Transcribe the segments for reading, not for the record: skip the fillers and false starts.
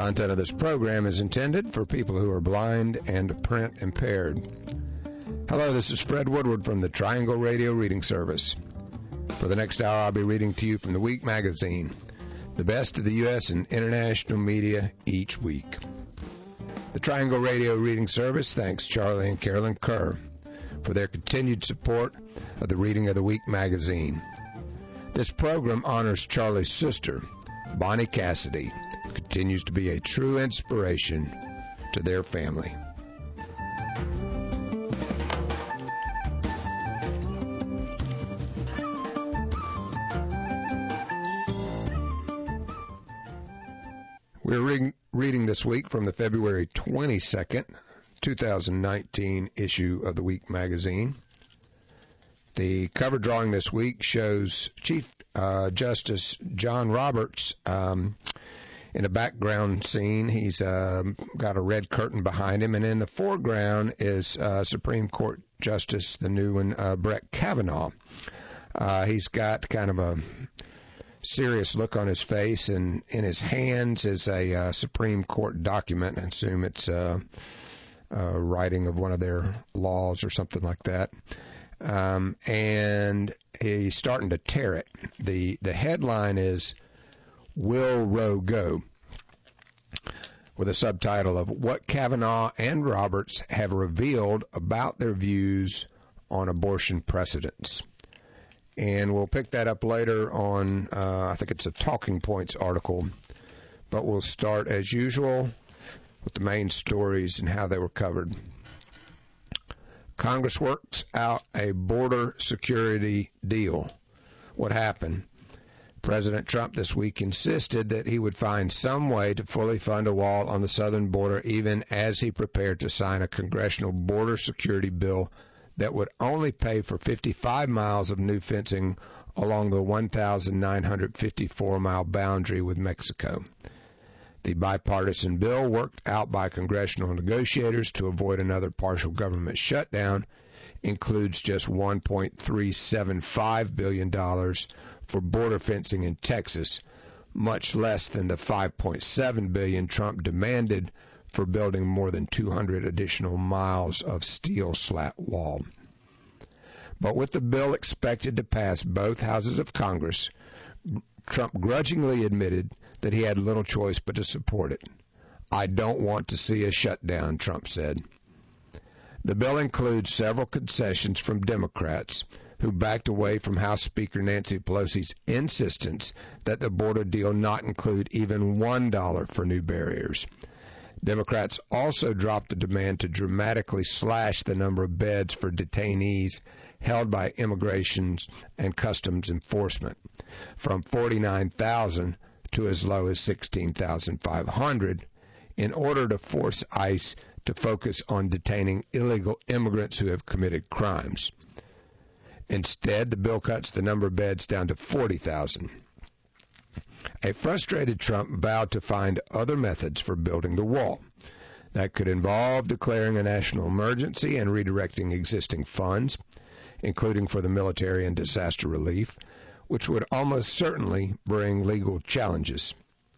Content of this program is intended for people who are blind and print impaired. Hello, this is Fred Woodward from the Triangle Radio Reading Service. For the next hour, I'll be reading to you from the Week magazine, the best of the U.S. and international media each week. The Triangle Radio Reading Service thanks Charlie and Carolyn Kerr for their continued support of the Reading of the Week magazine. This program honors Charlie's sister, Bonnie Cassidy, who continues to be a true inspiration to their family. We're reading this week from the February 22nd, 2019 issue of the Week magazine. The cover drawing this week shows Chief Justice John Roberts in a background scene. He's got a red curtain behind him, and in the foreground is Supreme Court Justice, the new one, Brett Kavanaugh. He's got kind of a serious look on his face, and in his hands is a Supreme Court document. I assume it's writing of one of their laws or something like that. And he's starting to tear it. The headline is Will Roe Go?, with a subtitle of What Kavanaugh and Roberts Have Revealed About Their Views on Abortion Precedents. And we'll pick that up later on, I think it's a Talking Points article, but we'll start as usual with the main stories and how they were covered. Congress works out a border security deal. What happened? President Trump this week insisted that he would find some way to fully fund a wall on the southern border, even as he prepared to sign a congressional border security bill that would only pay for 55 miles of new fencing along the 1,954-mile boundary with Mexico. The bipartisan bill, worked out by congressional negotiators to avoid another partial government shutdown, includes just $1.375 billion for border fencing in Texas, much less than the $5.7 billion Trump demanded for building more than 200 additional miles of steel slat wall. But with the bill expected to pass both houses of Congress, Trump grudgingly admitted that he had little choice but to support it. I don't want to see a shutdown, Trump said. The bill includes several concessions from Democrats who backed away from House Speaker Nancy Pelosi's insistence that the border deal not include even $1 for new barriers. Democrats also dropped the demand to dramatically slash the number of beds for detainees held by Immigration and Customs Enforcement from 49,000 to as low as 16,500 in order to force ICE to focus on detaining illegal immigrants who have committed crimes. Instead, the bill cuts the number of beds down to 40,000. A frustrated Trump vowed to find other methods for building the wall. That could involve declaring a national emergency and redirecting existing funds, including for the military and disaster relief, which would almost certainly bring legal challenges.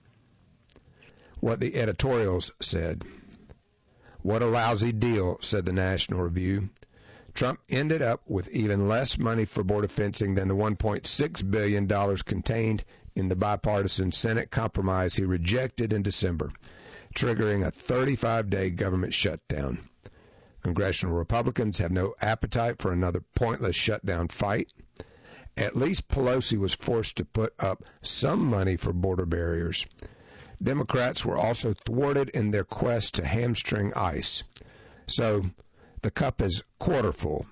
What the editorials said. What a lousy deal, said the National Review. Trump ended up with even less money for border fencing than the $1.6 billion contained in the bipartisan Senate compromise he rejected in December, triggering a 35-day government shutdown. Congressional Republicans have no appetite for another pointless shutdown fight. At least Pelosi was forced to put up some money for border barriers. Democrats were also thwarted in their quest to hamstring ICE. So the cup is quarter full.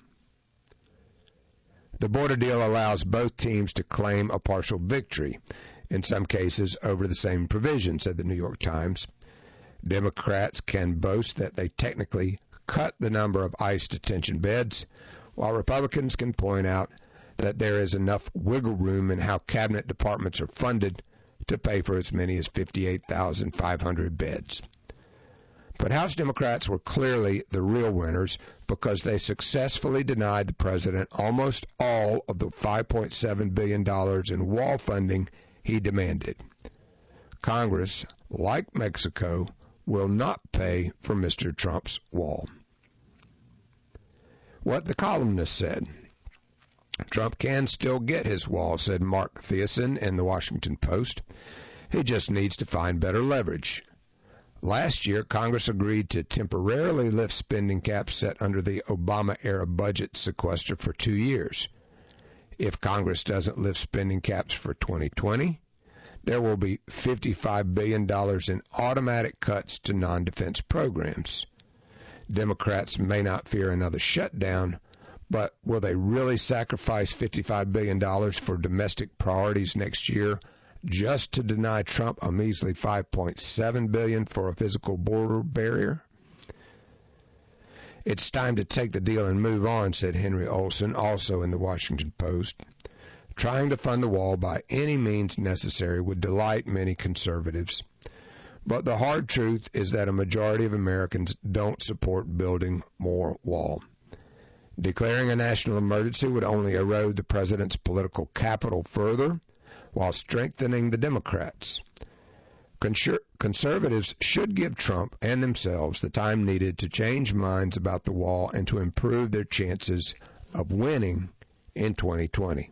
The border deal allows both teams to claim a partial victory, in some cases over the same provision, said the New York Times. Democrats can boast that they technically cut the number of ICE detention beds, while Republicans can point out that there is enough wiggle room in how cabinet departments are funded to pay for as many as 58,500 beds. But House Democrats were clearly the real winners because they successfully denied the president almost all of the $5.7 billion in wall funding he demanded. Congress, like Mexico, will not pay for Mr. Trump's wall. What the columnist said. Trump can still get his wall, said Mark Thiessen in the Washington Post. He just needs to find better leverage. Last year, Congress agreed to temporarily lift spending caps set under the Obama-era budget sequester for 2 years. If Congress doesn't lift spending caps for 2020, there will be $55 billion in automatic cuts to non-defense programs. Democrats may not fear another shutdown, but will they really sacrifice $55 billion for domestic priorities next year just to deny Trump a measly $5.7 billion for a physical border barrier? It's time to take the deal and move on, said Henry Olsen, also in the Washington Post. Trying to fund the wall by any means necessary would delight many conservatives. But the hard truth is that a majority of Americans don't support building more wall. Declaring a national emergency would only erode the president's political capital further while strengthening the Democrats. Conservatives should give Trump and themselves the time needed to change minds about the wall and to improve their chances of winning in 2020.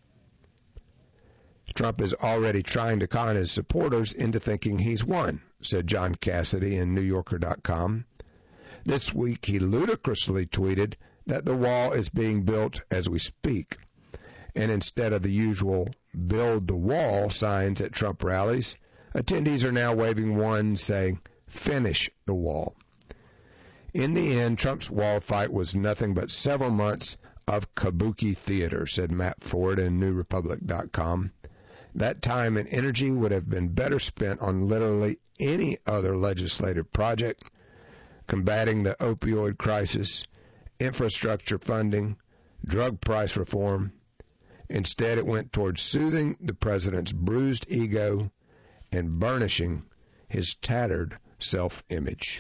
Trump is already trying to con his supporters into thinking he's won, said John Cassidy in NewYorker.com. This week he ludicrously tweeted that the wall is being built as we speak, and instead of the usual "Build the Wall" signs at Trump rallies, attendees are now waving one saying, "Finish the wall." In the end, Trump's wall fight was nothing but several months of kabuki theater, said Matt Ford in NewRepublic.com. That time and energy would have been better spent on literally any other legislative project, combating the opioid crisis, infrastructure funding, drug price reform. Instead, it went towards soothing the president's bruised ego and burnishing his tattered self-image.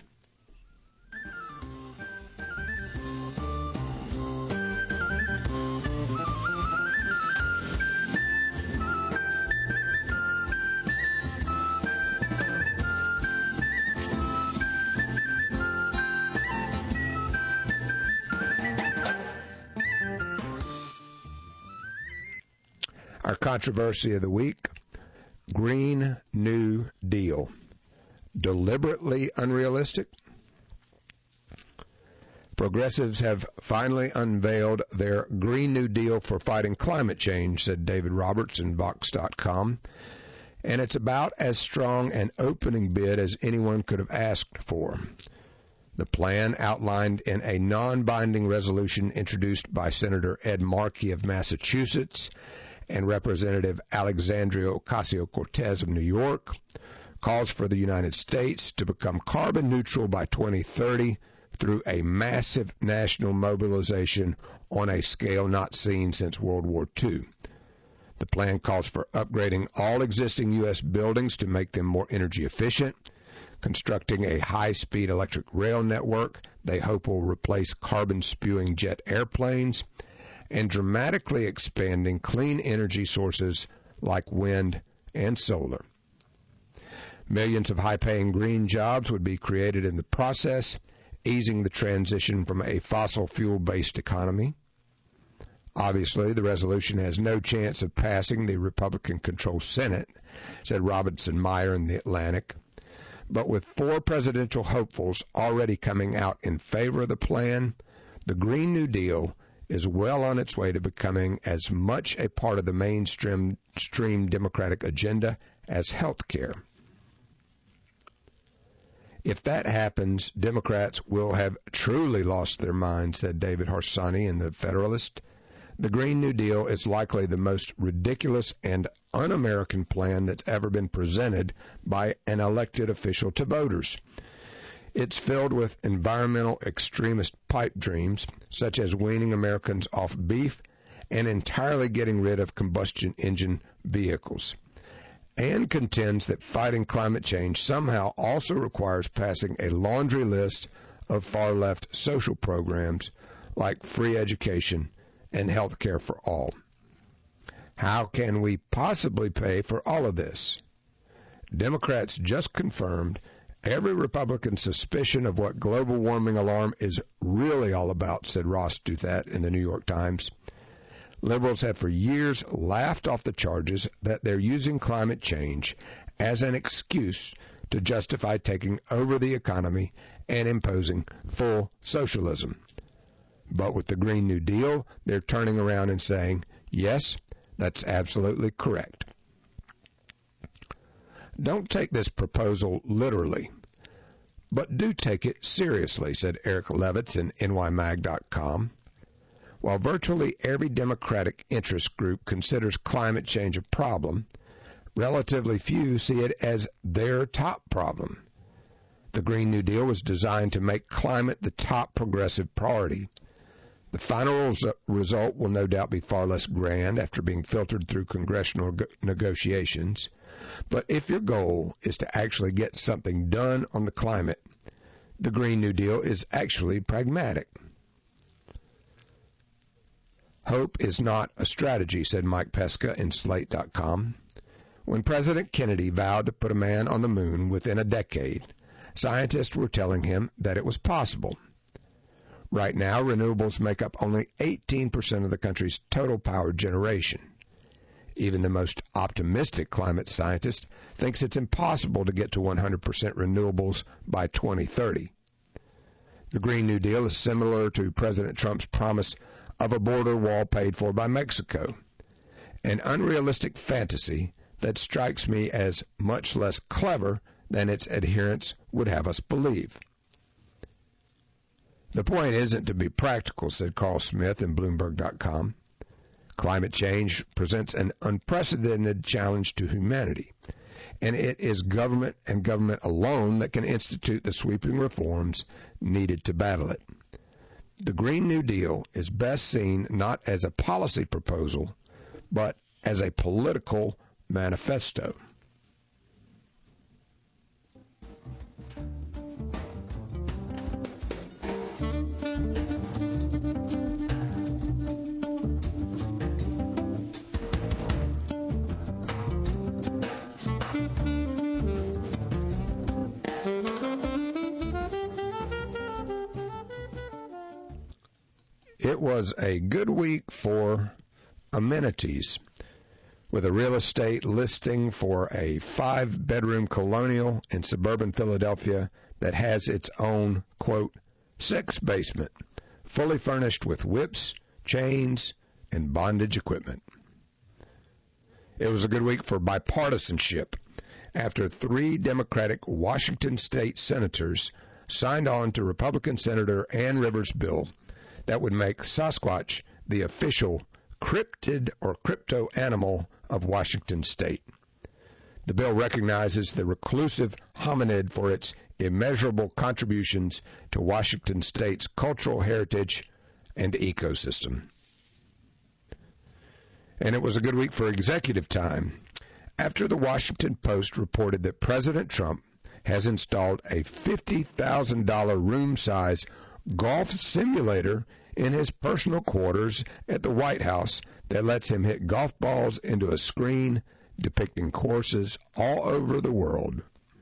Our controversy of the week, Green New Deal. Deliberately unrealistic? Progressives have finally unveiled their Green New Deal for fighting climate change, said David Roberts in Vox.com. And it's about as strong an opening bid as anyone could have asked for. The plan, outlined in a non-binding resolution introduced by Senator Ed Markey of Massachusetts and Representative Alexandria Ocasio-Cortez of New York, calls for the United States to become carbon neutral by 2030 through a massive national mobilization on a scale not seen since World War II. The plan calls for upgrading all existing U.S. buildings to make them more energy efficient, constructing a high-speed electric rail network they hope will replace carbon-spewing jet airplanes, and dramatically expanding clean energy sources like wind and solar. Millions of high-paying green jobs would be created in the process, easing the transition from a fossil fuel-based economy. Obviously, the resolution has no chance of passing the Republican-controlled Senate, said Robinson Meyer in The Atlantic. But with 4 presidential hopefuls already coming out in favor of the plan, the Green New Deal is well on its way to becoming as much a part of the mainstream Democratic agenda as health care. If that happens, Democrats will have truly lost their minds, said David Harsanyi in The Federalist. The Green New Deal is likely the most ridiculous and un-American plan that's ever been presented by an elected official to voters. It's filled with environmental extremist pipe dreams, such as weaning Americans off beef and entirely getting rid of combustion engine vehicles, and contends that fighting climate change somehow also requires passing a laundry list of far-left social programs like free education and health care for all. How can we possibly pay for all of this? Democrats just confirmed every Republican suspicion of what global warming alarm is really all about, said Ross Douthat in the New York Times. Liberals have for years laughed off the charges that they're using climate change as an excuse to justify taking over the economy and imposing full socialism. But with the Green New Deal, they're turning around and saying, yes, that's absolutely correct. Don't take this proposal literally, but do take it seriously, said Eric Levitz in nymag.com. While virtually every Democratic interest group considers climate change a problem, relatively few see it as their top problem. The Green New Deal was designed to make climate the top progressive priority. The final result will no doubt be far less grand after being filtered through congressional negotiations. But if your goal is to actually get something done on the climate, the Green New Deal is actually pragmatic. Hope is not a strategy, said Mike Pesca in Slate.com. When President Kennedy vowed to put a man on the moon within a decade, scientists were telling him that it was possible. Right now, renewables make up only 18% of the country's total power generation. Even the most optimistic climate scientist thinks it's impossible to get to 100% renewables by 2030. The Green New Deal is similar to President Trump's promise of a border wall paid for by Mexico, an unrealistic fantasy that strikes me as much less clever than its adherents would have us believe. The point isn't to be practical, said Carl Smith in Bloomberg.com. Climate change presents an unprecedented challenge to humanity, and it is government and government alone that can institute the sweeping reforms needed to battle it. The Green New Deal is best seen not as a policy proposal, but as a political manifesto. It was a good week for amenities, with a real estate listing for a 5-bedroom colonial in suburban Philadelphia that has its own, quote, sex basement, fully furnished with whips, chains, and bondage equipment. It was a good week for bipartisanship after 3 Democratic Washington state senators signed on to Republican Senator Ann Rivers' bill that would make Sasquatch the official cryptid or crypto animal of Washington state. The bill recognizes the reclusive hominid for its immeasurable contributions to Washington state's cultural heritage and ecosystem. And it was a good week for executive time after the Washington Post reported that President Trump has installed a $50,000 room-size golf simulator in his personal quarters at the White House that lets him hit golf balls into a screen depicting courses all over the world.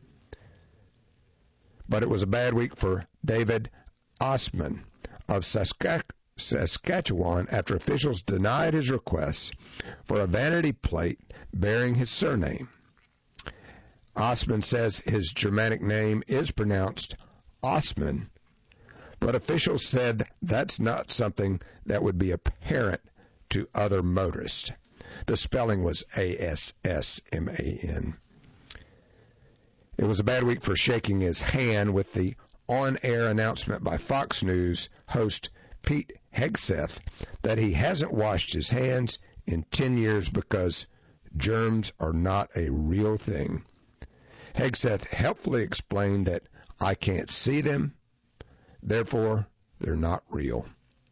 But it was a bad week for David Osman of Saskatchewan after officials denied his requests for a vanity plate bearing his surname. Osman says his Germanic name is pronounced Osman, but officials said that's not something that would be apparent to other motorists. The spelling was Assman. It was a bad week for shaking his hand with the on-air announcement by Fox News host Pete Hegseth that he hasn't washed his hands in 10 years because germs are not a real thing. Hegseth helpfully explained that I can't see them, therefore they're not real.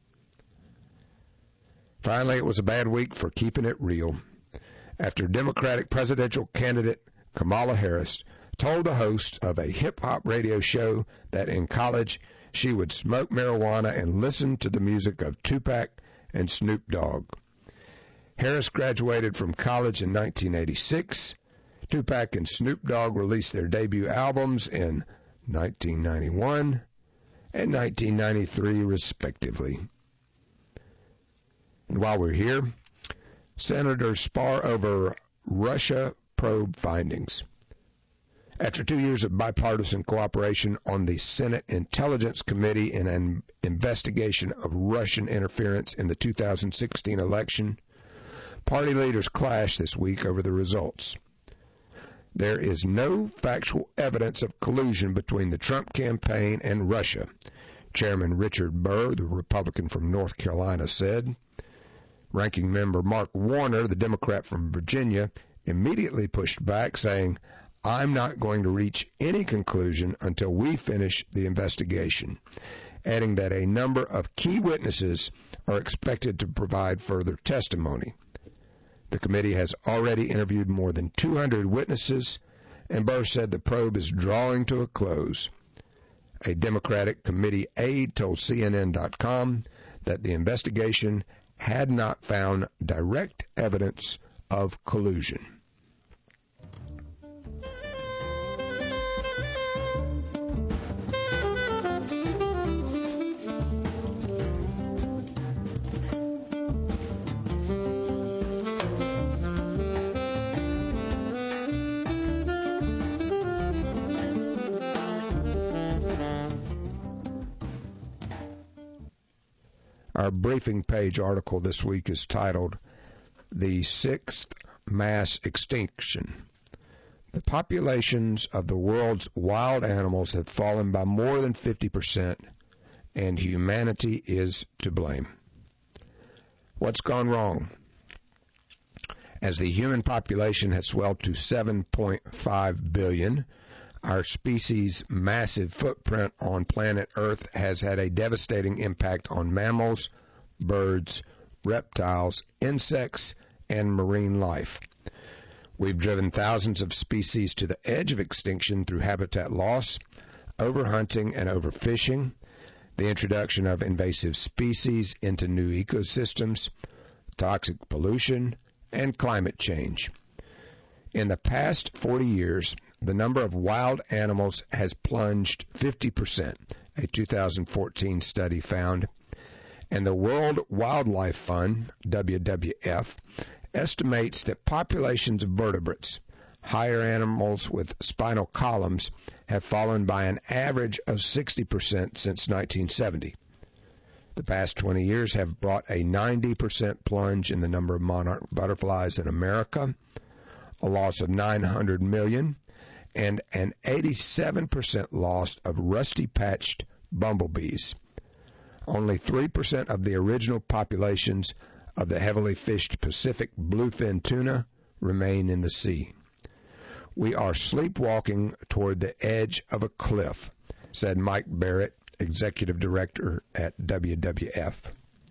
Finally, it was a bad week for keeping it real after Democratic presidential candidate Kamala Harris told the host of a hip-hop radio show that in college she would smoke marijuana and listen to the music of Tupac and Snoop Dogg. Harris graduated from college in 1986, Tupac and Snoop Dogg released their debut albums in 1991 and 1993, respectively. And while we're here, senators spar over Russia probe findings. After 2 years of bipartisan cooperation on the Senate Intelligence Committee in an investigation of Russian interference in the 2016 election, party leaders clashed this week over the results. There is no factual evidence of collusion between the Trump campaign and Russia, Chairman Richard Burr, the Republican from North Carolina, said. Ranking member Mark Warner, the Democrat from Virginia, immediately pushed back, saying, "I'm not going to reach any conclusion until we finish the investigation," adding that a number of key witnesses are expected to provide further testimony. The committee has already interviewed more than 200 witnesses, and Burr said the probe is drawing to a close. A Democratic committee aide told CNN.com that the investigation had not found direct evidence of collusion. Our briefing page article this week is titled, "The Sixth Mass Extinction." The populations of the world's wild animals have fallen by more than 50%, and humanity is to blame. What's gone wrong? As the human population has swelled to 7.5 billion, our species' massive footprint on planet Earth has had a devastating impact on mammals, birds, reptiles, insects, and marine life. We've driven thousands of species to the edge of extinction through habitat loss, overhunting and overfishing, the introduction of invasive species into new ecosystems, toxic pollution, and climate change. In the past 40 years, the number of wild animals has plunged 50%, a 2014 study found, and the World Wildlife Fund, WWF, estimates that populations of vertebrates, higher animals with spinal columns, have fallen by an average of 60% since 1970. The past 20 years have brought a 90% plunge in the number of monarch butterflies in America, a loss of 900 million, and an 87% loss of rusty-patched bumblebees. Only 3% of the original populations of the heavily fished Pacific bluefin tuna remain in the sea. We are sleepwalking toward the edge of a cliff, said Mike Barrett, executive director at WWF.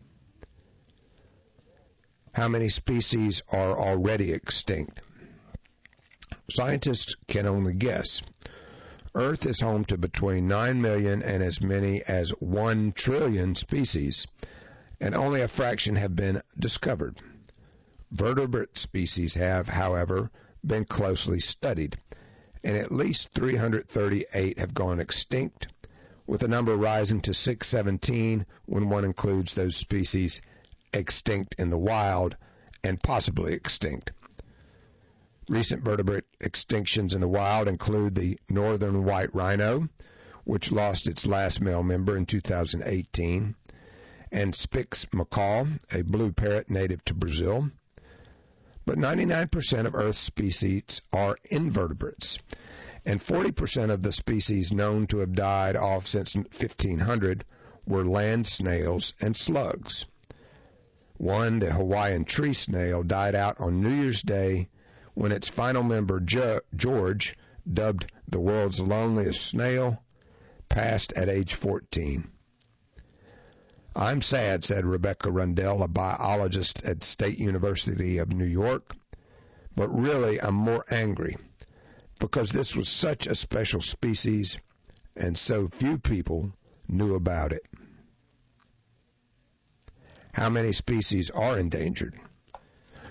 How many species are already extinct? Scientists can only guess. Earth is home to between 9 million and as many as 1 trillion species, and only a fraction have been discovered. Vertebrate species have, however, been closely studied, and at least 338 have gone extinct, with the number rising to 617 when one includes those species extinct in the wild and possibly extinct. Recent vertebrate extinctions in the wild include the northern white rhino, which lost its last male member in 2018, and Spix macaw, a blue parrot native to Brazil. But 99% of Earth's species are invertebrates, and 40% of the species known to have died off since 1500 were land snails and slugs. One, the Hawaiian tree snail, died out on New Year's Day when its final member, George, dubbed the world's loneliest snail, passed at age 14. I'm sad, said Rebecca Rundell, a biologist at State University of New York, but really I'm more angry because this was such a special species and so few people knew about it. How many species are endangered?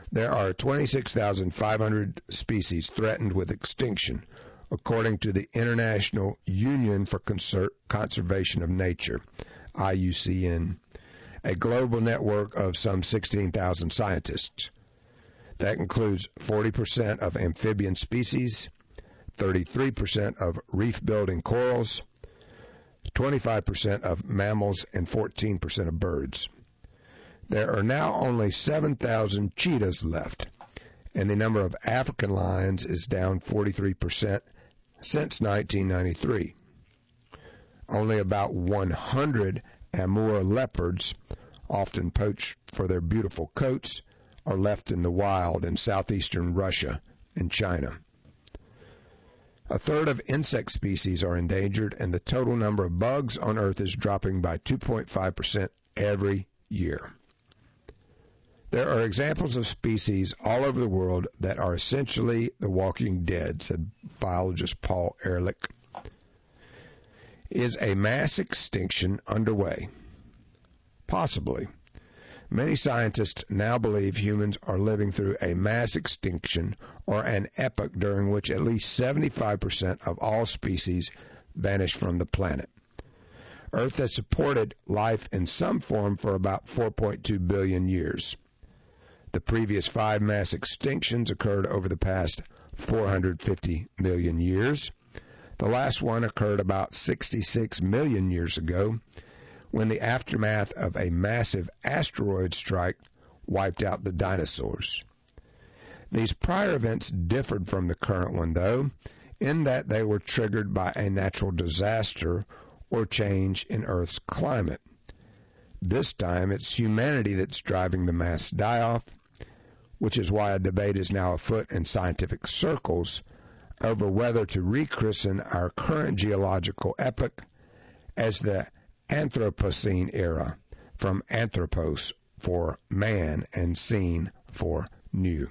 There are 26,500 species threatened with extinction, according to the International Union for Conservation of Nature, IUCN, a global network of some 16,000 scientists. That includes 40% of amphibian species, 33% of reef-building corals, 25% of mammals, and 14% of birds. There are now only 7,000 cheetahs left, and the number of African lions is down 43% since 1993. Only about 100 Amur leopards, often poached for their beautiful coats, are left in the wild in southeastern Russia and China. A third of insect species are endangered, and the total number of bugs on Earth is dropping by 2.5% every year. There are examples of species all over the world that are essentially the walking dead, said biologist Paul Ehrlich. Is a mass extinction underway? Possibly. Many scientists now believe humans are living through a mass extinction or an epoch during which at least 75% of all species vanish from the planet. Earth has supported life in some form for about 4.2 billion years. The previous 5 mass extinctions occurred over the past 450 million years. The last one occurred about 66 million years ago, when the aftermath of a massive asteroid strike wiped out the dinosaurs. These prior events differed from the current one, though, in that they were triggered by a natural disaster or change in Earth's climate. This time, it's humanity that's driving the mass die-off, which is why a debate is now afoot in scientific circles over whether to rechristen our current geological epoch as the Anthropocene era, from anthropos for man and scene for new.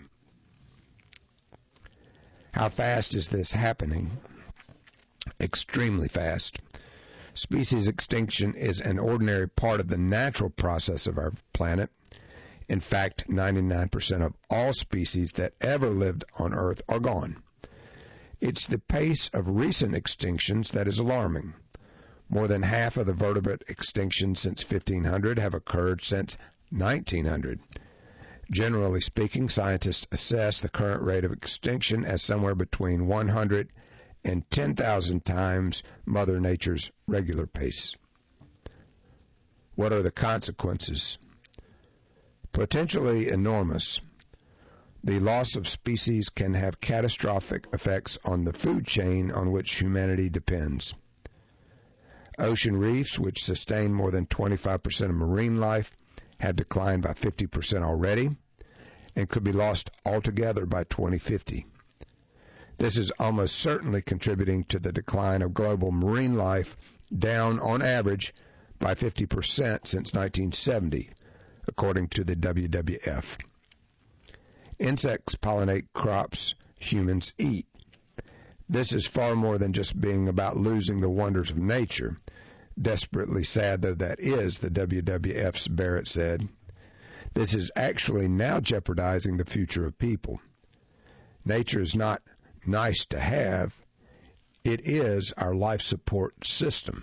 How fast is this happening? Extremely fast. Species extinction is an ordinary part of the natural process of our planet. In fact, 99% of all species that ever lived on Earth are gone. It's the pace of recent extinctions that is alarming. More than half of the vertebrate extinctions since 1500 have occurred since 1900. Generally speaking, scientists assess the current rate of extinction as somewhere between 100 and 10,000 times Mother Nature's regular pace. What are the consequences? Potentially enormous. The loss of species can have catastrophic effects on the food chain on which humanity depends. Ocean reefs, which sustain more than 25% of marine life, have declined by 50% already and could be lost altogether by 2050. This is almost certainly contributing to the decline of global marine life, down on average by 50% since 1970, according to the WWF. Insects pollinate crops humans eat. This is far more than just being about losing the wonders of nature. Desperately sad though that is, the WWF's Barrett said. This is actually now jeopardizing the future of people. Nature is not nice to have. It is our life support system.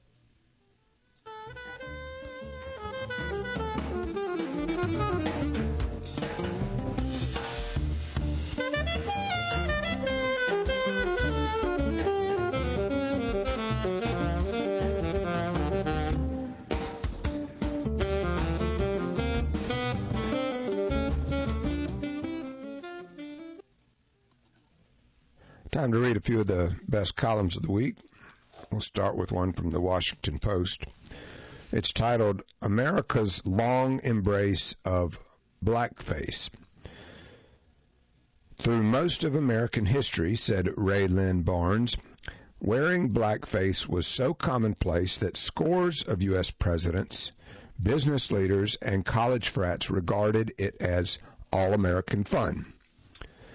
Time to read a few of the best columns of the week. We'll start with one from the Washington Post. It's titled, America's Long Embrace of Blackface. Through most of American history, said Ray Lynn Barnes, wearing blackface was so commonplace that scores of U.S. presidents, business leaders, and college frats regarded it as all-American fun.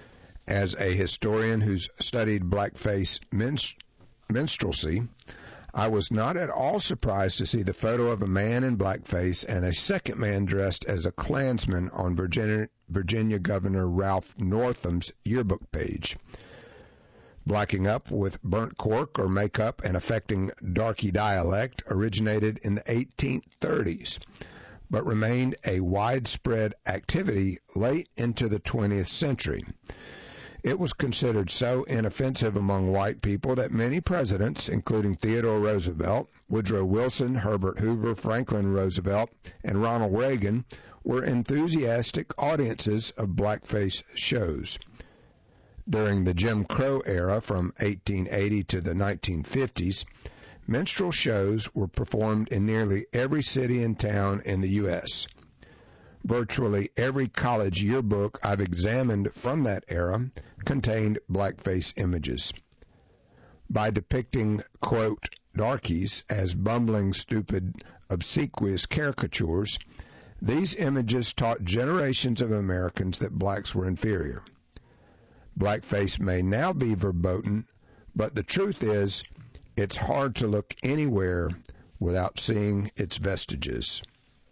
As a historian who's studied blackface minstrelsy, I was not at all surprised to see the photo of a man in blackface and a second man dressed as a Klansman on Virginia Governor Ralph Northam's yearbook page. Blacking up with burnt cork or makeup and affecting darky dialect originated in the 1830s, but remained a widespread activity late into the 20th century. It was considered so inoffensive among white people that many presidents, including Theodore Roosevelt, Woodrow Wilson, Herbert Hoover, Franklin Roosevelt, and Ronald Reagan, were enthusiastic audiences of blackface shows. During the Jim Crow era from 1880 to the 1950s, minstrel shows were performed in nearly every city and town in the U.S. Virtually every college yearbook I've examined from that era contained blackface images. By depicting, quote, darkies as bumbling, stupid, obsequious caricatures, these images taught generations of Americans that blacks were inferior. Blackface may now be verboten, but the truth is, it's hard to look anywhere without seeing its vestiges.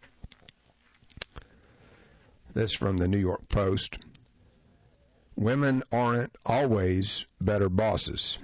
This from the New York Post. Women aren't always better bosses.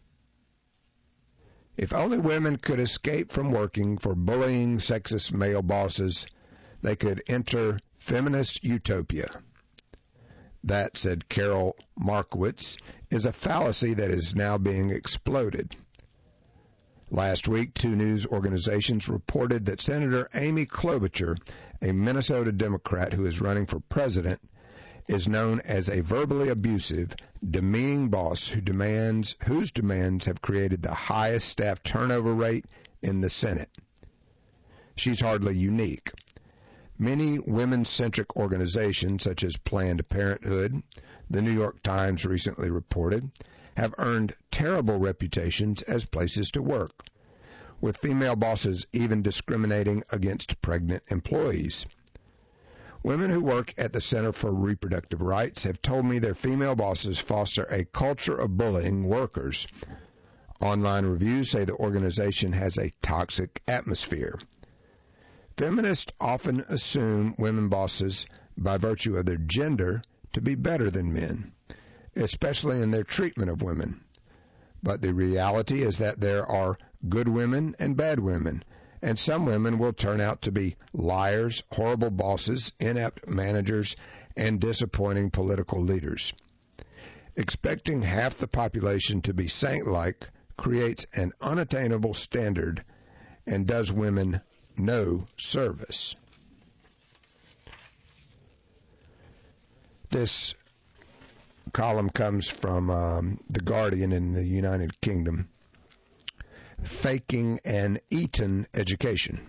If only women could escape from working for bullying sexist male bosses, they could enter feminist utopia. That, said Carol Markowitz, is a fallacy that is now being exploded. Last week, two news organizations reported that Senator Amy Klobuchar, a Minnesota Democrat who is running for president, is known as a verbally abusive, demeaning boss whose demands have created the highest staff turnover rate in the Senate. She's hardly unique. Many women-centric organizations, such as Planned Parenthood, the New York Times recently reported, have earned terrible reputations as places to work, with female bosses even discriminating against pregnant employees. Women who work at the Center for Reproductive Rights have told me their female bosses foster a culture of bullying workers. Online reviews say the organization has a toxic atmosphere. Feminists often assume women bosses, by virtue of their gender, to be better than men, especially in their treatment of women. But the reality is that there are good women and bad women, and some women will turn out to be liars, horrible bosses, inept managers, and disappointing political leaders. Expecting half the population to be saint-like creates an unattainable standard and does women no service. This column comes from The Guardian in the United Kingdom. Faking an Eton education.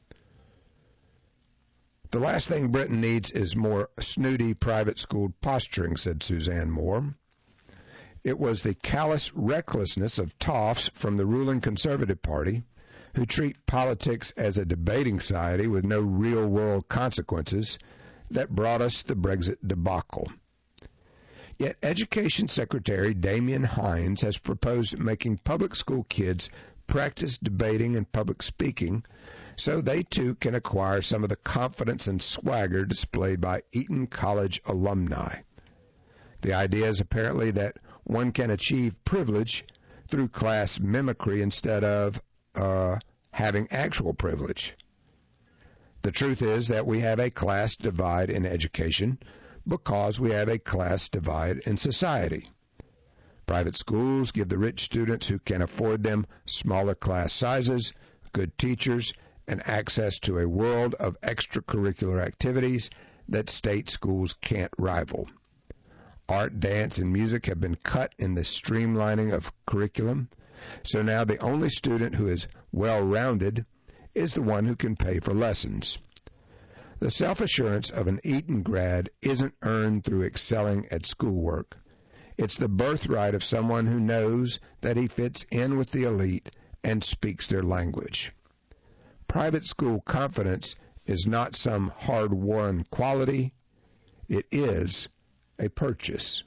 The last thing Britain needs is more snooty private school posturing, said Suzanne Moore. It was the callous recklessness of toffs from the ruling Conservative Party, who treat politics as a debating society with no real-world consequences, that brought us the Brexit debacle. Yet Education Secretary Damian Hinds has proposed making public school kids practice debating and public speaking so they too can acquire some of the confidence and swagger displayed by Eton College alumni. The idea is apparently that one can achieve privilege through class mimicry instead of having actual privilege. The truth is that we have a class divide in education because we have a class divide in society. Private schools give the rich students who can afford them smaller class sizes, good teachers, and access to a world of extracurricular activities that state schools can't rival. Art, dance, and music have been cut in the streamlining of curriculum, so now the only student who is well-rounded is the one who can pay for lessons. The self-assurance of an Eton grad isn't earned through excelling at schoolwork. It's the birthright of someone who knows that he fits in with the elite and speaks their language. Private school confidence is not some hard-won quality. It is a purchase.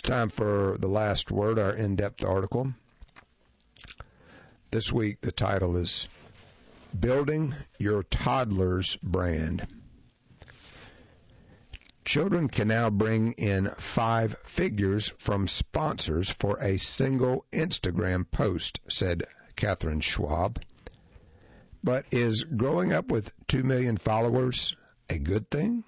Time for the last word, our in-depth article. This week, the title is Building Your Toddler's Brand. Children can now bring in 5 figures from sponsors for a single Instagram post, said Catherine Schwab. But is growing up with 2 million followers a good thing?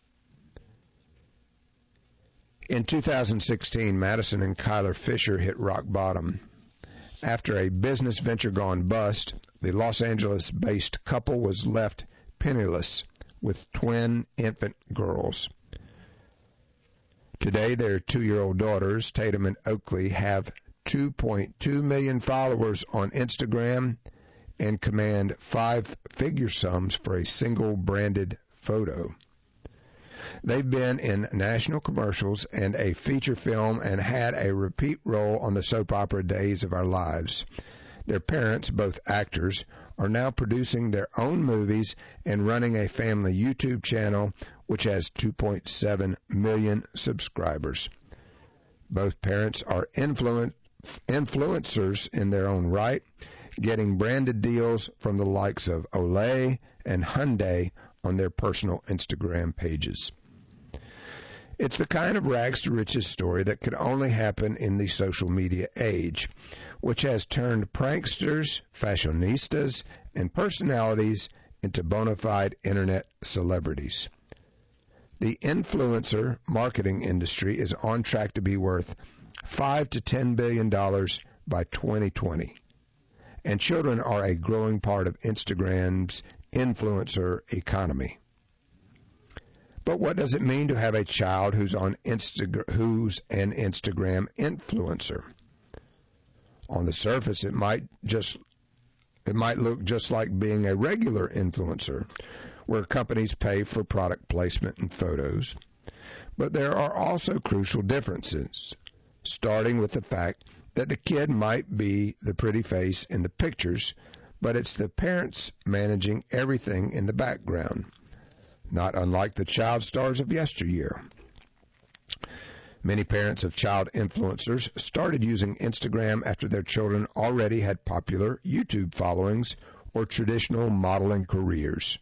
In 2016, Madison and Kyler Fisher hit rock bottom. After a business venture gone bust, the Los Angeles-based couple was left penniless with twin infant girls. Today, their 2-year-old daughters, Tatum and Oakley, have 2.2 million followers on Instagram and command 5-figure sums for a single branded photo. They've been in national commercials and a feature film and had a repeat role on the soap opera Days of Our Lives. Their parents, both actors, are now producing their own movies and running a family YouTube channel which has 2.7 million subscribers. Both parents are influencers in their own right, getting branded deals from the likes of Olay and Hyundai on their personal Instagram pages. It's the kind of rags to riches story that could only happen in the social media age, which has turned pranksters, fashionistas, and personalities into bona fide internet celebrities. The influencer marketing industry is on track to be worth $5 to $10 billion by 2020, and children are a growing part of Instagram's influencer economy. But what does it mean to have a child who's an Instagram influencer? On the surface, it might look just like being a regular influencer, where companies pay for product placement and photos. But there are also crucial differences, starting with the fact that the kid might be the pretty face in the pictures, but it's the parents managing everything in the background, not unlike the child stars of yesteryear. Many parents of child influencers started using Instagram after their children already had popular YouTube followings or traditional modeling careers.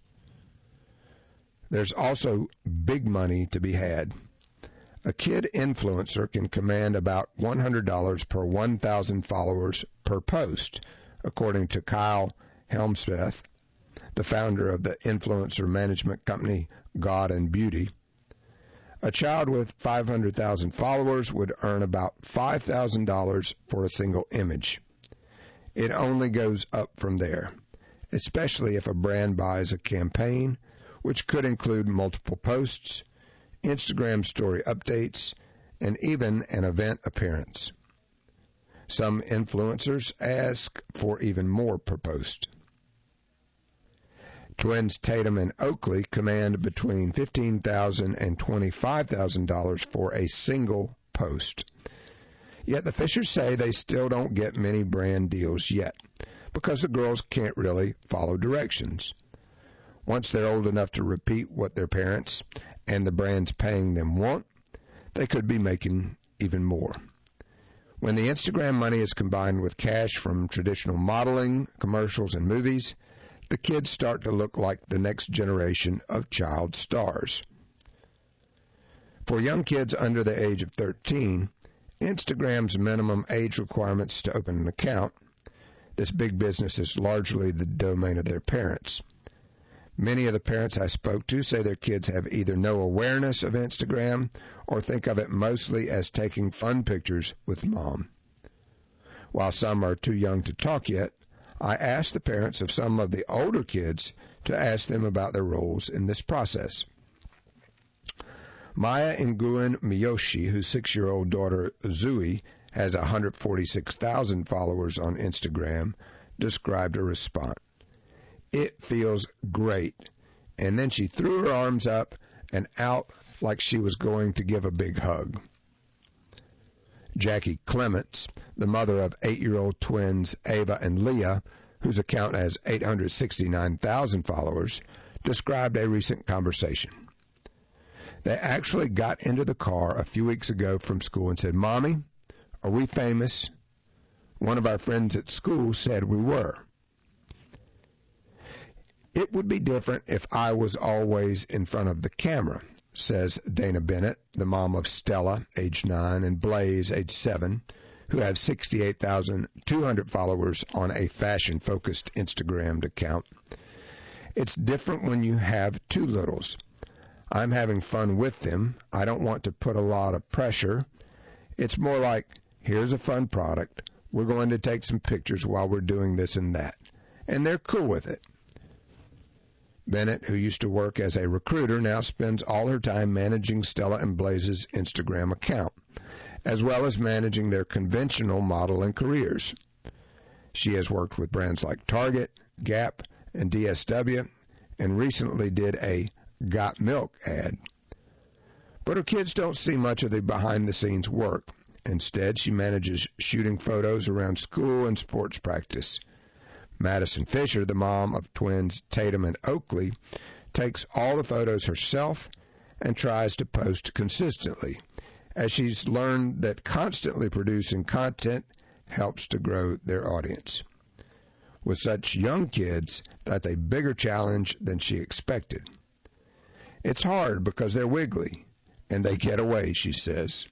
There's also big money to be had. A kid influencer can command about $100 per 1,000 followers per post, according to Kyle Helmseth, the founder of the influencer management company God and Beauty. A child with 500,000 followers would earn about $5,000 for a single image. It only goes up from there, especially if a brand buys a campaign, which could include multiple posts, Instagram story updates, and even an event appearance. Some influencers ask for even more per post. Twins Tatum and Oakley command between $15,000 and $25,000 for a single post. Yet the Fishers say they still don't get many brand deals yet, because the girls can't really follow directions. Once they're old enough to repeat what their parents and the brands paying them want, they could be making even more. When the Instagram money is combined with cash from traditional modeling, commercials, and movies, the kids start to look like the next generation of child stars. For young kids under the age of 13, Instagram's minimum age requirements to open an account, this big business is largely the domain of their parents. Many of the parents I spoke to say their kids have either no awareness of Instagram or think of it mostly as taking fun pictures with mom. While some are too young to talk yet, I asked the parents of some of the older kids to ask them about their roles in this process. Maya Nguyen Miyoshi, whose 6-year-old daughter Zui has 146,000 followers on Instagram, described her response. It feels great. And then she threw her arms up and out like she was going to give a big hug. Jackie Clements, the mother of 8-year-old twins Ava and Leah, whose account has 869,000 followers, described a recent conversation. They actually got into the car a few weeks ago from school and said, "Mommy, are we famous?" One of our friends at school said we were. It would be different if I was always in front of the camera, says Dana Bennett, the mom of Stella, age 9, and Blaze, age 7, who have 68,200 followers on a fashion-focused Instagram account. It's different when you have two littles. I'm having fun with them. I don't want to put a lot of pressure. It's more like, here's a fun product. We're going to take some pictures while we're doing this and that. And they're cool with it. Bennett, who used to work as a recruiter, now spends all her time managing Stella and Blaze's Instagram account, as well as managing their conventional modeling careers. She has worked with brands like Target, Gap, and DSW, and recently did a Got Milk ad. But her kids don't see much of the behind-the-scenes work. Instead, she manages shooting photos around school and sports practice. Madison Fisher, the mom of twins Tatum and Oakley, takes all the photos herself and tries to post consistently, as she's learned that constantly producing content helps to grow their audience. With such young kids, that's a bigger challenge than she expected. It's hard because they're wiggly, and they get away, she says.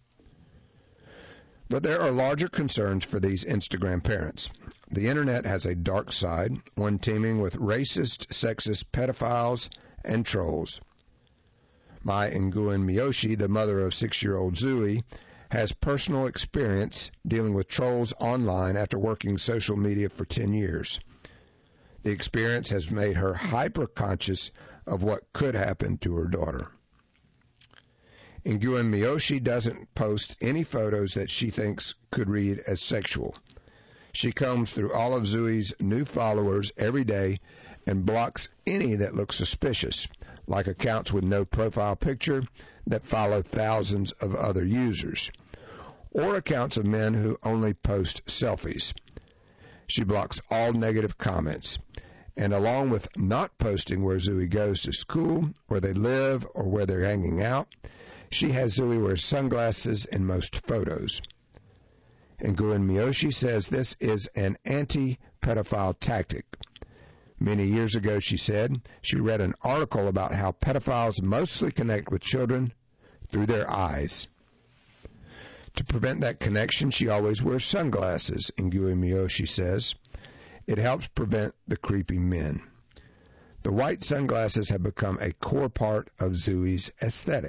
But there are larger concerns for these Instagram parents. The internet has a dark side, one teeming with racist, sexist pedophiles and trolls. Mai Nguyen Miyoshi, the mother of 6-year-old Zui, has personal experience dealing with trolls online after working social media for 10 years. The experience has made her hyper-conscious of what could happen to her daughter. Nguyen Miyoshi doesn't post any photos that she thinks could read as sexual. She combs through all of Zui's new followers every day and blocks any that look suspicious, like accounts with no profile picture that follow thousands of other users, or accounts of men who only post selfies. She blocks all negative comments, and along with not posting where Zui goes to school, where they live, or where they're hanging out, she has Zui wear sunglasses in most photos. Nguyen Miyoshi says this is an anti-pedophile tactic. Many years ago, she said, she read an article about how pedophiles mostly connect with children through their eyes. To prevent that connection, she always wears sunglasses, Nguyen Miyoshi says. It helps prevent the creepy men. The white sunglasses have become a core part of Zui's aesthetic.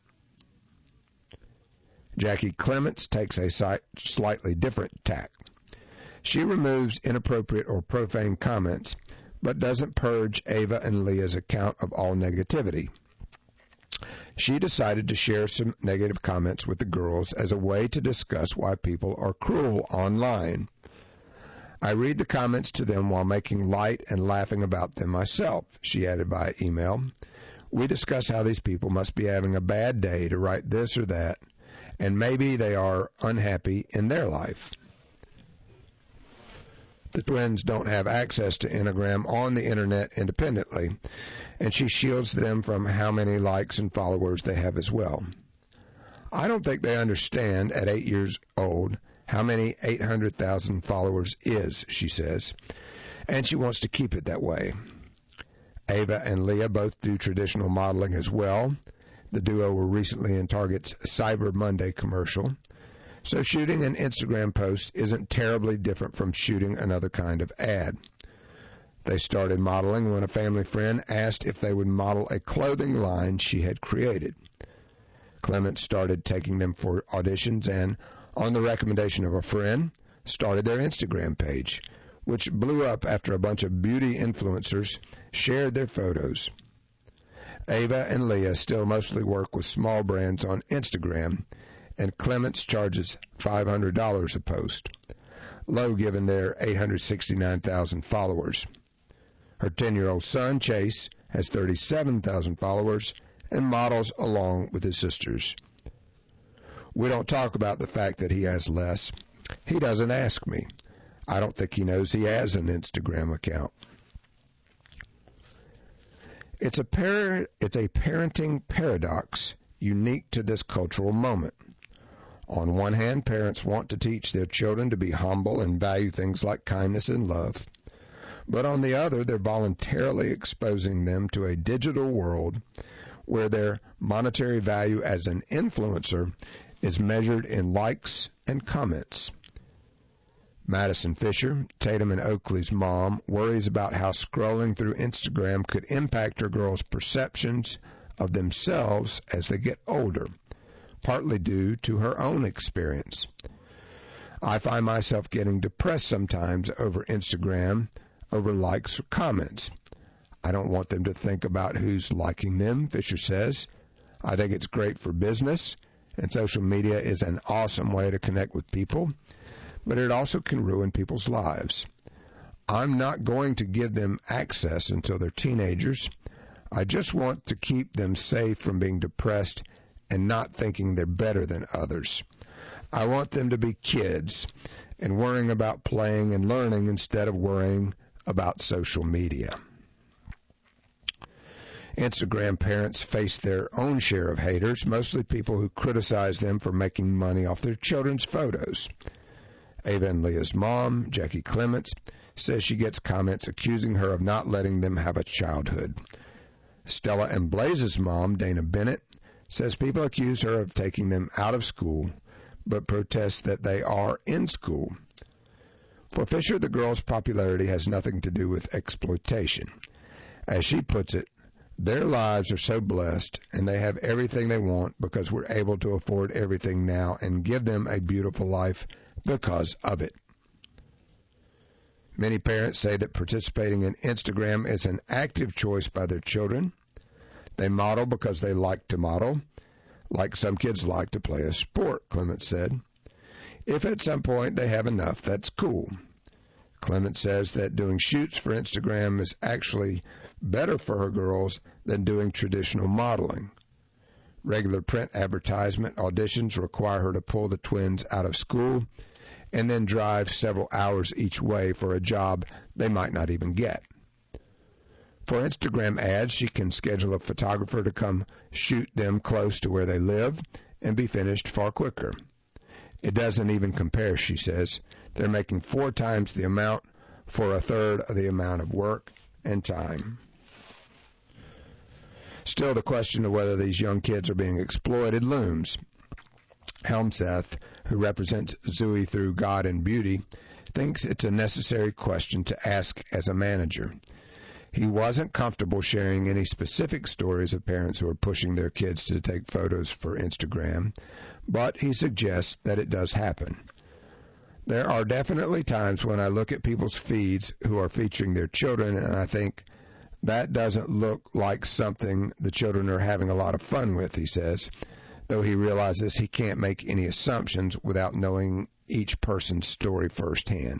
Jackie Clements takes a slightly different tack. She removes inappropriate or profane comments, but doesn't purge Ava and Leah's account of all negativity. She decided to share some negative comments with the girls as a way to discuss why people are cruel online. I read the comments to them while making light and laughing about them myself, she added by email. We discuss how these people must be having a bad day to write this or that, and maybe they are unhappy in their life. The twins don't have access to Instagram on the internet independently, and she shields them from how many likes and followers they have as well. I don't think they understand at 8 years old how many 800,000 followers is, she says, and she wants to keep it that way. Ava and Leah both do traditional modeling as well. The duo were recently in Target's Cyber Monday commercial. So shooting an Instagram post isn't terribly different from shooting another kind of ad. They started modeling when a family friend asked if they would model a clothing line she had created. Clements started taking them for auditions and, on the recommendation of a friend, started their Instagram page, which blew up after a bunch of beauty influencers shared their photos. Ava and Leah still mostly work with small brands on Instagram, and Clements charges $500 a post, low given their 869,000 followers. Her 10-year-old son, Chase, has 37,000 followers and models along with his sisters. We don't talk about the fact that he has less. He doesn't ask me. I don't think he knows he has an Instagram account. It's a parenting paradox unique to this cultural moment. On one hand, parents want to teach their children to be humble and value things like kindness and love. But on the other, they're voluntarily exposing them to a digital world where their monetary value as an influencer is measured in likes and comments. Madison Fisher, Tatum and Oakley's mom, worries about how scrolling through Instagram could impact her girls' perceptions of themselves as they get older, partly due to her own experience. I find myself getting depressed sometimes over Instagram, over likes or comments. I don't want them to think about who's liking them, Fisher says. I think it's great for business, and social media is an awesome way to connect with people, but it also can ruin people's lives. I'm not going to give them access until they're teenagers. I just want to keep them safe from being depressed and not thinking they're better than others. I want them to be kids and worrying about playing and learning instead of worrying about social media. Instagram parents face their own share of haters, mostly people who criticize them for making money off their children's photos. Ava and Leah's mom, Jackie Clements, says she gets comments accusing her of not letting them have a childhood. Stella and Blaze's mom, Dana Bennett, says people accuse her of taking them out of school, but protests that they are in school. For Fisher, the girls' popularity has nothing to do with exploitation. As she puts it, their lives are so blessed and they have everything they want because we're able to afford everything now and give them a beautiful life because of it. Many parents say that participating in Instagram is an active choice by their children. They model because they like to model, like some kids like to play a sport, Clements said. If at some point they have enough, that's cool. Clements says that doing shoots for Instagram is actually better for her girls than doing traditional modeling. Regular print advertisement auditions require her to pull the twins out of school and then drive several hours each way for a job they might not even get. For Instagram ads, she can schedule a photographer to come shoot them close to where they live and be finished far quicker. It doesn't even compare, she says. They're making 4 times the amount for a third of the amount of work and time. Still, the question of whether these young kids are being exploited looms. Helmseth, who represents Zooey through God and Beauty, thinks it's a necessary question to ask as a manager. He wasn't comfortable sharing any specific stories of parents who are pushing their kids to take photos for Instagram, but he suggests that it does happen. There are definitely times when I look at people's feeds who are featuring their children and I think, that doesn't look like something the children are having a lot of fun with, he says, though he realizes he can't make any assumptions without knowing each person's story firsthand.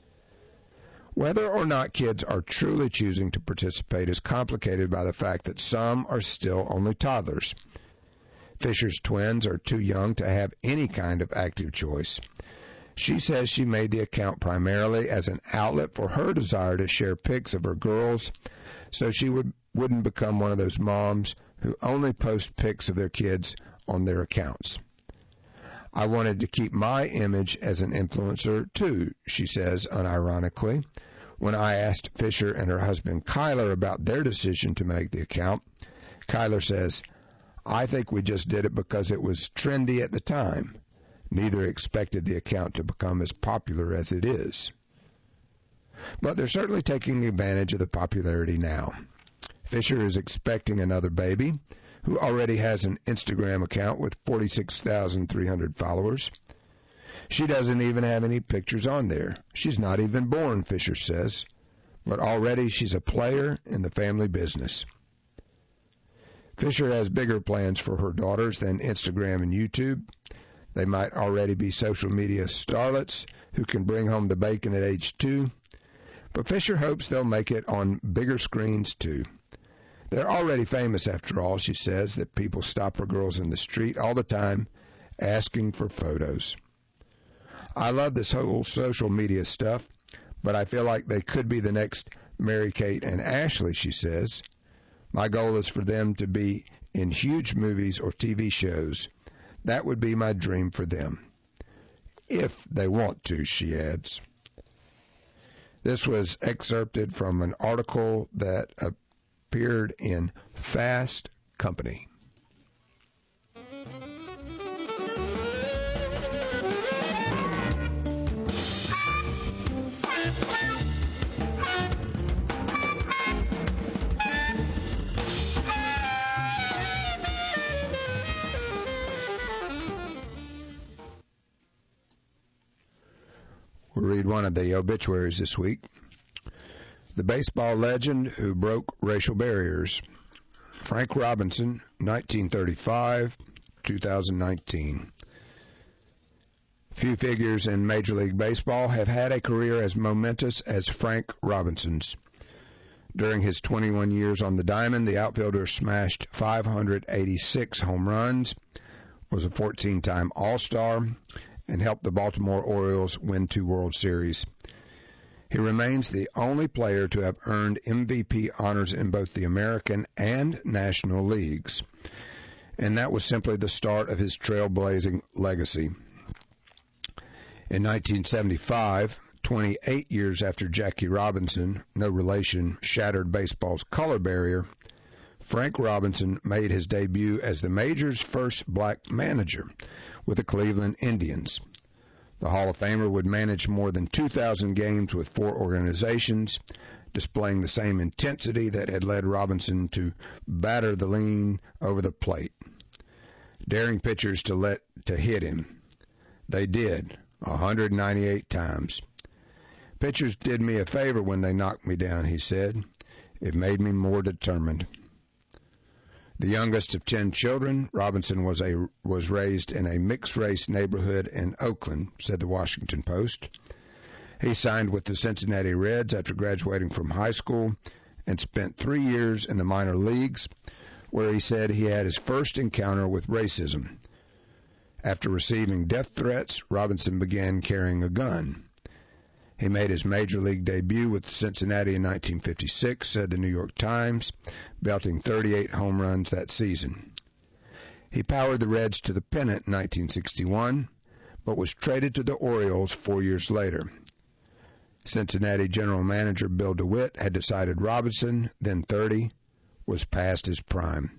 Whether or not kids are truly choosing to participate is complicated by the fact that some are still only toddlers. Fisher's twins are too young to have any kind of active choice. She says she made the account primarily as an outlet for her desire to share pics of her girls so she wouldn't become one of those moms who only post pics of their kids on their accounts. I wanted to keep my image as an influencer too, she says unironically. When I asked Fisher and her husband Kyler about their decision to make the account, Kyler says, I think we just did it because it was trendy at the time. Neither expected the account to become as popular as it is. But they're certainly taking advantage of the popularity now. Fisher is expecting another baby, who already has an Instagram account with 46,300 followers. She doesn't even have any pictures on there. She's not even born, Fisher says, but already she's a player in the family business. Fisher has bigger plans for her daughters than Instagram and YouTube. They might already be social media starlets who can bring home the bacon at age 2, but Fisher hopes they'll make it on bigger screens too. They're already famous after all, she says, that people stop her girls in the street all the time asking for photos. I love this whole social media stuff, but I feel like they could be the next Mary-Kate and Ashley, she says. My goal is for them to be in huge movies or TV shows. That would be my dream for them. If they want to, she adds. This was excerpted from an article that appeared in Fast Company. We'll read one of the obituaries this week. The baseball legend who broke racial barriers. Frank Robinson, 1935-2019. Few figures in Major League Baseball have had a career as momentous as Frank Robinson's. During his 21 years on the diamond, the outfielder smashed 586 home runs, was a 14-time All-Star, and helped the Baltimore Orioles win 2 World Series. He remains the only player to have earned MVP honors in both the American and National Leagues, and that was simply the start of his trailblazing legacy. In 1975, 28 years after Jackie Robinson, no relation, shattered baseball's color barrier, Frank Robinson made his debut as the major's first black manager with the Cleveland Indians. The Hall of Famer would manage more than 2,000 games with 4 organizations, displaying the same intensity that had led Robinson to batter the lean over the plate, daring pitchers to hit him. They did, 198 times. Pitchers did me a favor when they knocked me down, he said. It made me more determined. The youngest of 10 children, Robinson was raised in a mixed-race neighborhood in Oakland, said the Washington Post. He signed with the Cincinnati Reds after graduating from high school and spent 3 years in the minor leagues, where he said he had his first encounter with racism. After receiving death threats, Robinson began carrying a gun. He made his major league debut with Cincinnati in 1956, said the New York Times, belting 38 home runs that season. He powered the Reds to the pennant in 1961, but was traded to the Orioles 4 years later. Cincinnati general manager Bill DeWitt had decided Robinson, then 30, was past his prime.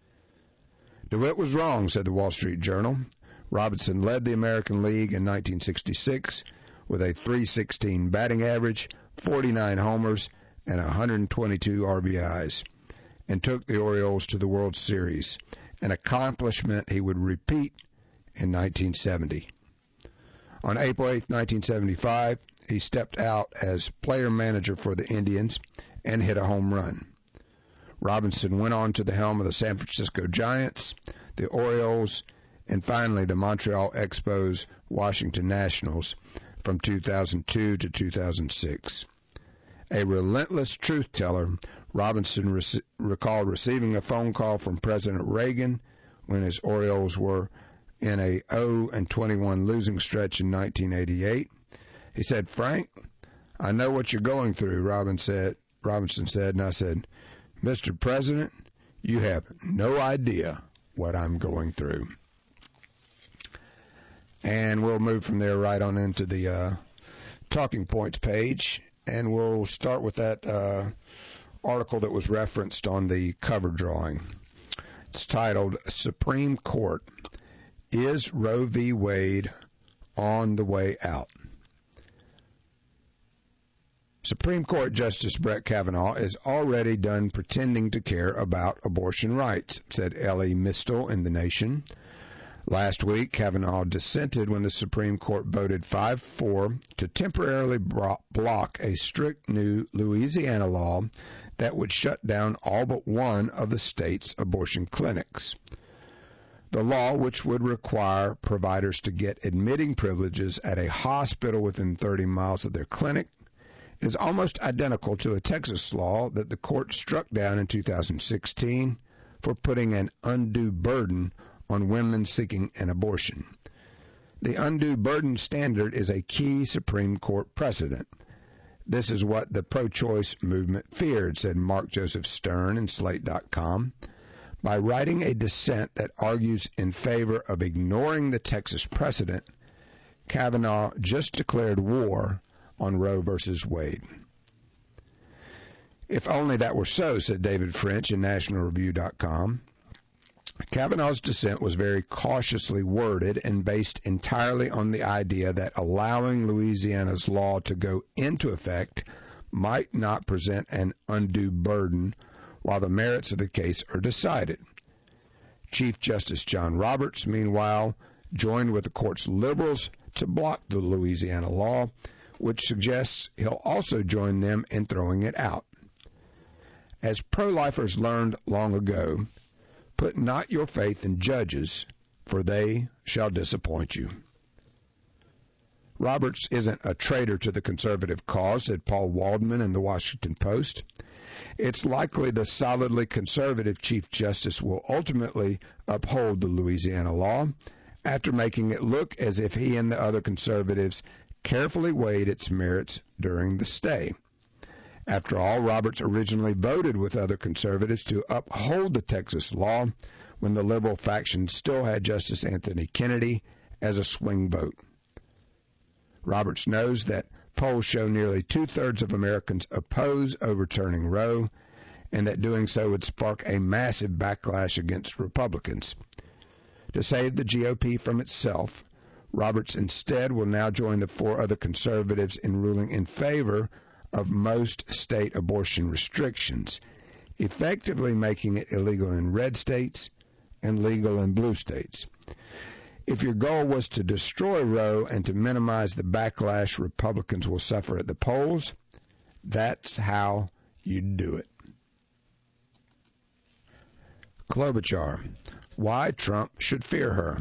DeWitt was wrong, said the Wall Street Journal. Robinson led the American League in 1966 with a .316 batting average, 49 homers, and 122 RBIs, and took the Orioles to the World Series, an accomplishment he would repeat in 1970. On April 8, 1975, he stepped out as player-manager for the Indians and hit a home run. Robinson went on to the helm of the San Francisco Giants, the Orioles, and finally the Montreal Expos Washington Nationals from 2002 to 2006. A relentless truth-teller, Robinson recalled receiving a phone call from President Reagan when his Orioles were in a 0-21 losing stretch in 1988. He said, "Frank, I know what you're going through," Robinson said, and I said, "Mr. President, you have no idea what I'm going through." And we'll move from there right on into the talking points page, and we'll start with that article that was referenced on the cover drawing. It's titled, Supreme Court, Is Roe v. Wade on the Way Out? Supreme Court Justice Brett Kavanaugh is already done pretending to care about abortion rights, said Ellie Mistel in The Nation. Last week, Kavanaugh dissented when the Supreme Court voted 5-4 to temporarily block a strict new Louisiana law that would shut down all but one of the state's abortion clinics. The law, which would require providers to get admitting privileges at a hospital within 30 miles of their clinic, is almost identical to a Texas law that the court struck down in 2016 for putting an undue burden on women seeking an abortion. The undue burden standard is a key Supreme Court precedent. This is what the pro-choice movement feared, said Mark Joseph Stern in Slate.com. By writing a dissent that argues in favor of ignoring the Texas precedent, Kavanaugh just declared war on Roe versus Wade. If only that were so, said David French in NationalReview.com. Kavanaugh's dissent was very cautiously worded and based entirely on the idea that allowing Louisiana's law to go into effect might not present an undue burden while the merits of the case are decided. Chief Justice John Roberts, meanwhile, joined with the court's liberals to block the Louisiana law, which suggests he'll also join them in throwing it out. As pro-lifers learned long ago, put not your faith in judges, for they shall disappoint you. Roberts isn't a traitor to the conservative cause, said Paul Waldman in the Washington Post. It's likely the solidly conservative Chief Justice will ultimately uphold the Louisiana law after making it look as if he and the other conservatives carefully weighed its merits during the stay. After all, Roberts originally voted with other conservatives to uphold the Texas law when the liberal faction still had Justice Anthony Kennedy as a swing vote. Roberts knows that polls show nearly two-thirds of Americans oppose overturning Roe, and that doing so would spark a massive backlash against Republicans. To save the GOP from itself, Roberts instead will now join the four other conservatives in ruling in favor of most state abortion restrictions, effectively making it illegal in red states and legal in blue states. If your goal was to destroy Roe and to minimize the backlash Republicans will suffer at the polls, that's how you do it. Klobuchar, why Trump should fear her.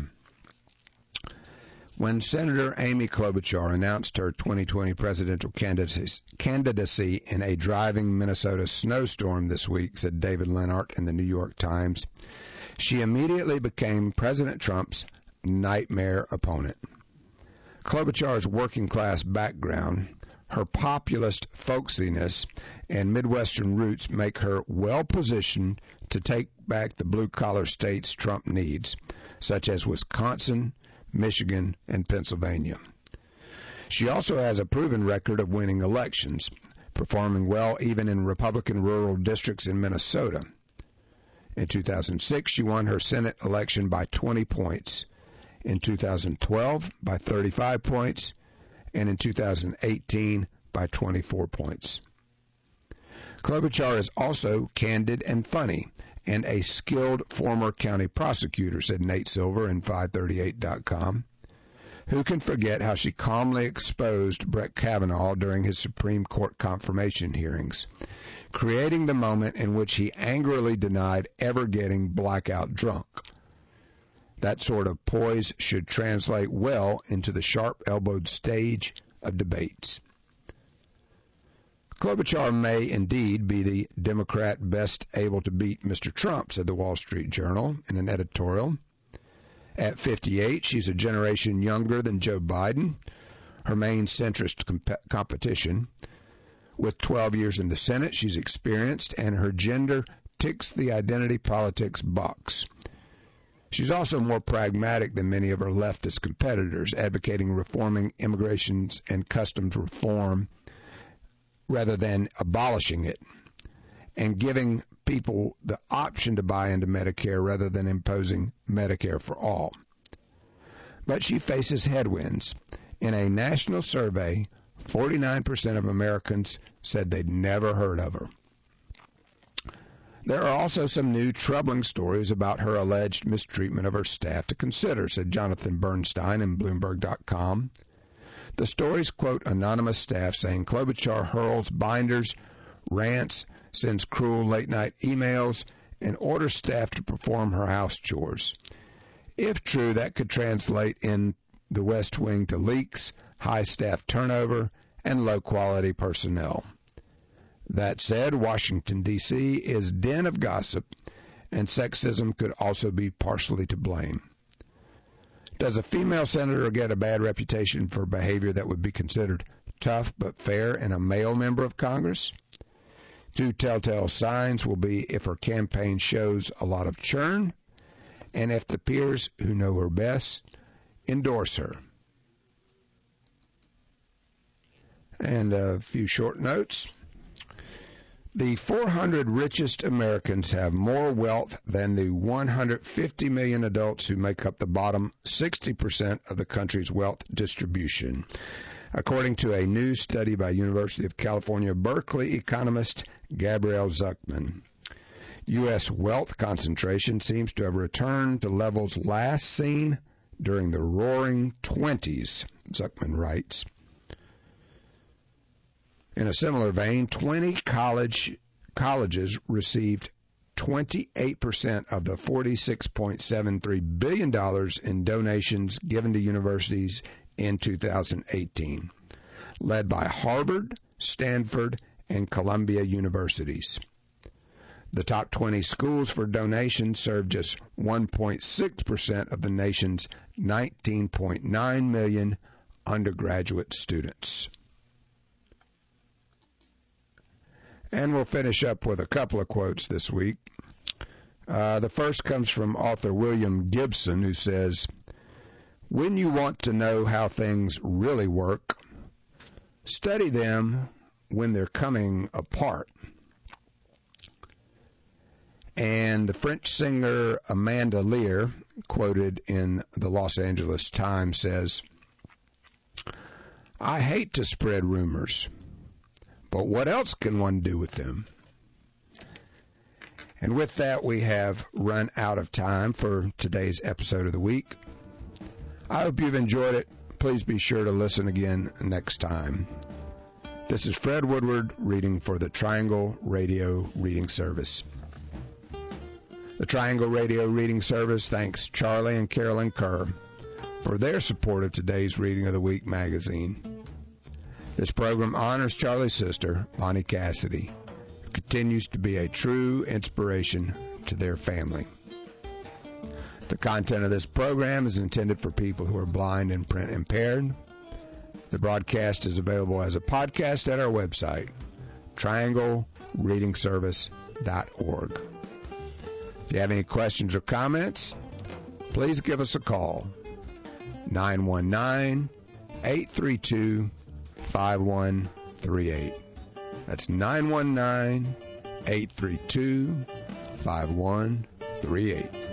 When Senator Amy Klobuchar announced her 2020 presidential candidacy in a driving Minnesota snowstorm this week, said David Lenart in the New York Times, she immediately became President Trump's nightmare opponent. Klobuchar's working-class background, her populist folksiness, and Midwestern roots make her well-positioned to take back the blue-collar states Trump needs, such as Wisconsin, Michigan, and Pennsylvania. She also has a proven record of winning elections, performing well even in Republican rural districts in Minnesota. In 2006, she won her Senate election by 20 points. In 2012, by 35 points. And in 2018, by 24 points. Klobuchar is also candid and funny, and a skilled former county prosecutor, said Nate Silver in 538.com. Who can forget how she calmly exposed Brett Kavanaugh during his Supreme Court confirmation hearings, creating the moment in which he angrily denied ever getting blackout drunk. That sort of poise should translate well into the sharp-elbowed stage of debates. Klobuchar may indeed be the Democrat best able to beat Mr. Trump, said the Wall Street Journal in an editorial. At 58, she's a generation younger than Joe Biden, her main centrist competition. With 12 years in the Senate, she's experienced, and her gender ticks the identity politics box. She's also more pragmatic than many of her leftist competitors, advocating reforming immigration and customs reform rather than abolishing it, and giving people the option to buy into Medicare rather than imposing Medicare for all. But she faces headwinds. In a national survey, 49% of Americans said they'd never heard of her. There are also some new troubling stories about her alleged mistreatment of her staff to consider, said Jonathan Bernstein in Bloomberg.com. The stories quote anonymous staff saying Klobuchar hurls binders, rants, sends cruel late-night emails, and orders staff to perform her house chores. If true, that could translate in the West Wing to leaks, high staff turnover, and low-quality personnel. That said, Washington, D.C. is a den of gossip, and sexism could also be partially to blame. Does a female senator get a bad reputation for behavior that would be considered tough but fair and a male member of Congress. 2 telltale signs will be if her campaign shows a lot of churn and if the peers who know her best endorse her. And a few short notes. The 400 richest Americans have more wealth than the 150 million adults who make up the bottom 60% of the country's wealth distribution, according to a new study by University of California, Berkeley economist Gabrielle Zucman. U.S. wealth concentration seems to have returned to levels last seen during the Roaring '20s, Zucman writes. In a similar vein, 20 colleges received 28% of the $46.73 billion in donations given to universities in 2018, led by Harvard, Stanford, and Columbia universities. The top 20 schools for donations serve just 1.6% of the nation's 19.9 million undergraduate students. And we'll finish up with a couple of quotes this week. The first comes from author William Gibson, who says, "When you want to know how things really work, study them when they're coming apart." And the French singer Amanda Lear, quoted in the Los Angeles Times, says, "I hate to spread rumors, but what else can one do with them?" And with that, we have run out of time for today's episode of the week. I hope you've enjoyed it. Please be sure to listen again next time. This is Fred Woodward reading for the Triangle Radio Reading Service. The Triangle Radio Reading Service thanks Charlie and Carolyn Kerr for their support of today's Reading of the Week magazine. This program honors Charlie's sister, Bonnie Cassidy, who continues to be a true inspiration to their family. The content of this program is intended for people who are blind and print impaired. The broadcast is available as a podcast at our website, trianglereadingservice.org. If you have any questions or comments, please give us a call, 919-832-5138. That's 919-832-5138.